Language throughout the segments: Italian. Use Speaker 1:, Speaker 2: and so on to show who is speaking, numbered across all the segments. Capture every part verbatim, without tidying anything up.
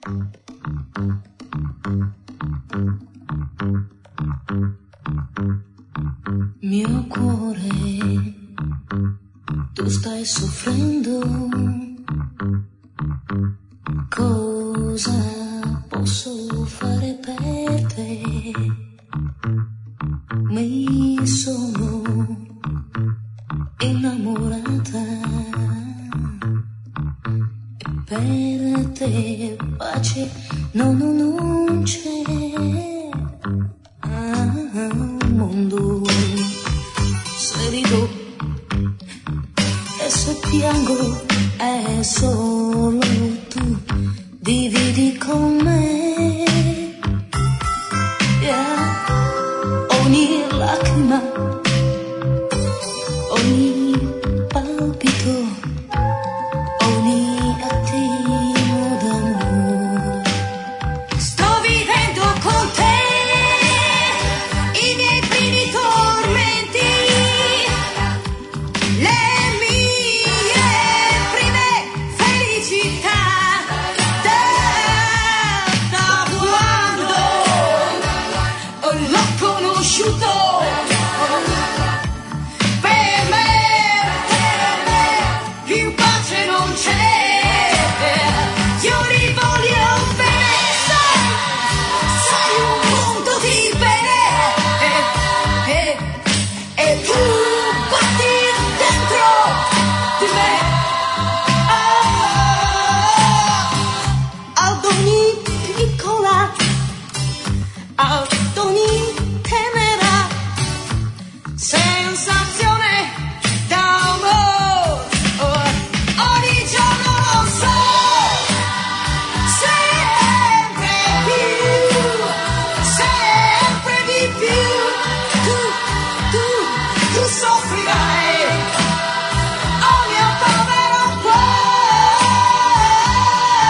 Speaker 1: Mio cuore, tu stai soffrendo, cosa posso fare per te? Mi sono innamorata e per te pace no, no, non c'è. Ah, mondo, se rido e se piango è solo tu, dividi con me, yeah. Ogni lacrima, ogni palpito, ogni attimo d'amore. Sto vivendo con te i miei primi tormenti, le mie prime felicità, da, da quando l'ho conosciuto. Per me, per me più pace non c'è. Io li voglio bene, sai, sai un punto di bene, e, e, e tu batti dentro di me. Ah, ad ogni piccola, ad ogni tenera sensazione d'amore, ogni giorno lo so, sempre più, sempre di più, tu, tu, tu soffrirai, oh mio povero cuore,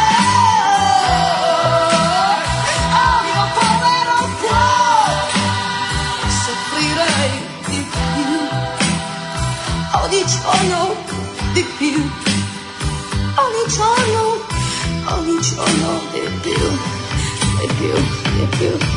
Speaker 1: oh mio povero cuore, soffrirai di più, ogni giorno di più, ogni giorno, ogni giorno di più, di più, di più.